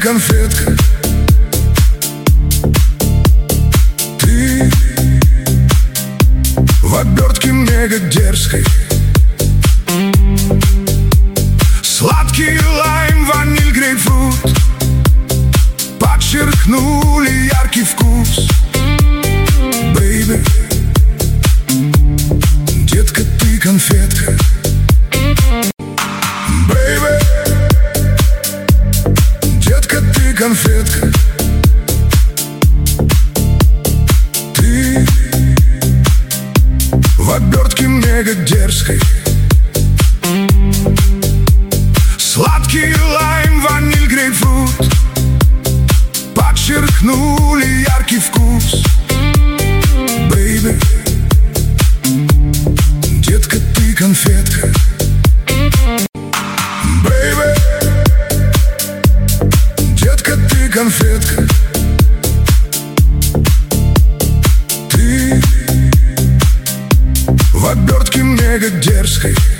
конфетка. Ты в обертке мега дерзкой. Сладкий лайм, ваниль, грейпфрут подчеркнули яркий вкус. Бэйби, детка, ты конфетка. Бэйби, детка, ты конфетка. Ты в обертке мега дерзкой. Сладкий лайм, ваниль, грейпфрут подчеркнули яркий вкус. Бэйби, детка, ты конфетка. Бэйби, детка, ты конфетка. Ты в обертке мега дерзкой.